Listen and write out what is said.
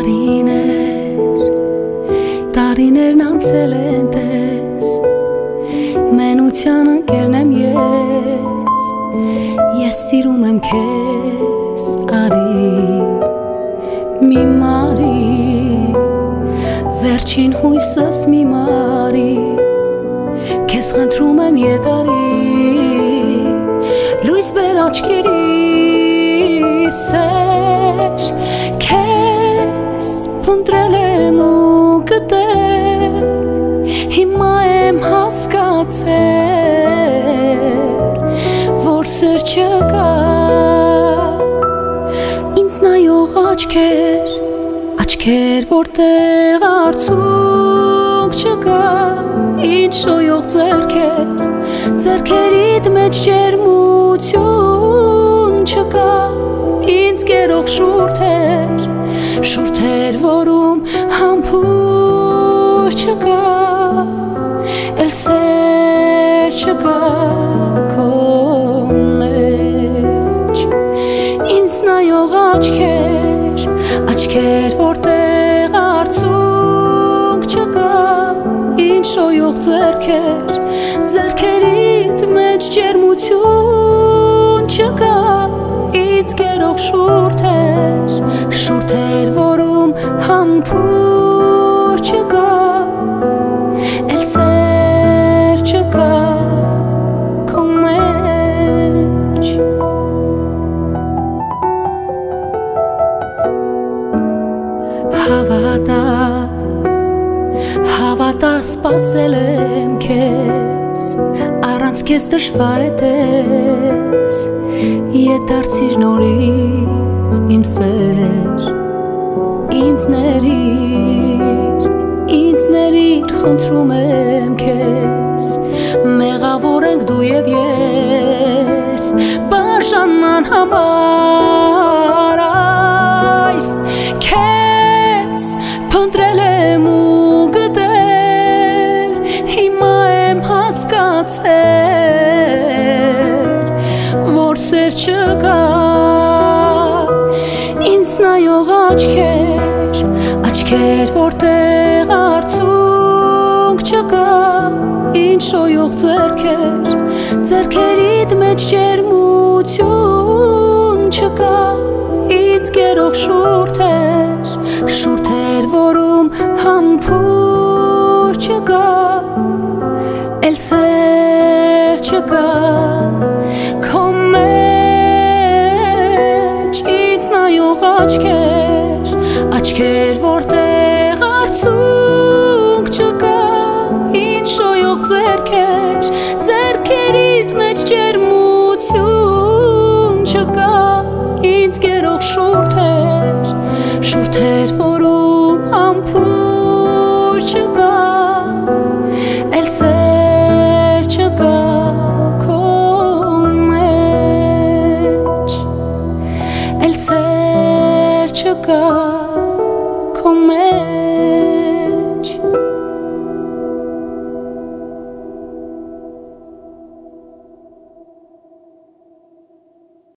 Տարիներն անցել են տես, մենության ընկերն եմ ես սիրում եմ քեզ, արի, մի մարի, վերջին հույսս մի մարի, քեզ խնդրում եմ եդարի, լույս բեր աչքերիս էր, քեզ փնտրել եմ ու գտել, հիմա եմ հասկացել, որ սեր չկա, ինձ նայող աչքեր, որտեղ արցունք չկա, ինչ շոյող ձեռքերիդ մեջ ջերմություն չկա, ինձ կերող շուրթեր, որում համբույր չկա, էլ սեր չկա քո մեջ, ինձ նայող աչքեր, որտեղ արցունք չկա, ինչ շոյող ձեռքերիդ մեջ ջերմություն չկա, ինձ կերող շուրթեր, որում համբույր չկա, էլ սեր չկա քո մեջ, Հավատա սպասել եմ քեզ, առանց քեզ դժվար է տես, ետ դարձիր նորից իմ սեր, ինձ ներիր, խնդրում եմ քեզ, մեղավոր ենք դու և ես, բաժանման համար այս քեզ փնտրել եմ ու գտել, հիմա եմ հասկացել, որ սեր չկա, ինձ նայող աչքեր, որտեղ արցունք չկա, ինչ շոյող ձեռքերիդ մեջ ջերմություն չկա, ինձ կերող շուրթեր, որում համբույր չկա, էլ սեր չկա քո մեջ, ինձ նայող աչքեր, որտեղ արցունք չկա, ինչ շոյող ձեռքերիդ մեջ ջերմություն չկա, ինձ կերող շուրթեր, որում համբույր չկա, էլ սեր չկա քո մեջ, էլ սեր չկա